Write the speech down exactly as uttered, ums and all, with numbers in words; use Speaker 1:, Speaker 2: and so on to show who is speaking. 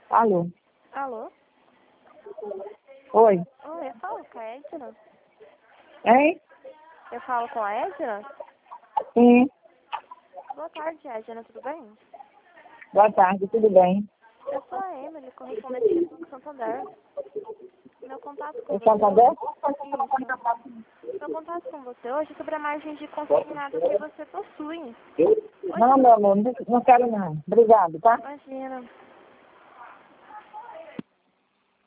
Speaker 1: Alô?
Speaker 2: Alô?
Speaker 1: Oi?
Speaker 2: Oi, eu falo com a Edna?
Speaker 1: Hein?
Speaker 2: Eu falo com a Edna?
Speaker 1: Sim.
Speaker 2: Boa tarde, Edna, tudo bem?
Speaker 1: Boa tarde, tudo bem?
Speaker 2: Eu sou a Emily, correspondente do Banco Santander. Meu contato com
Speaker 1: Em
Speaker 2: você
Speaker 1: Santander?
Speaker 2: hoje... Isso. Meu contato com você hoje é sobre a margem de consignado que você possui. Hoje,
Speaker 1: Não, meu amor, não não quero não. Obrigado, tá?
Speaker 2: imagina.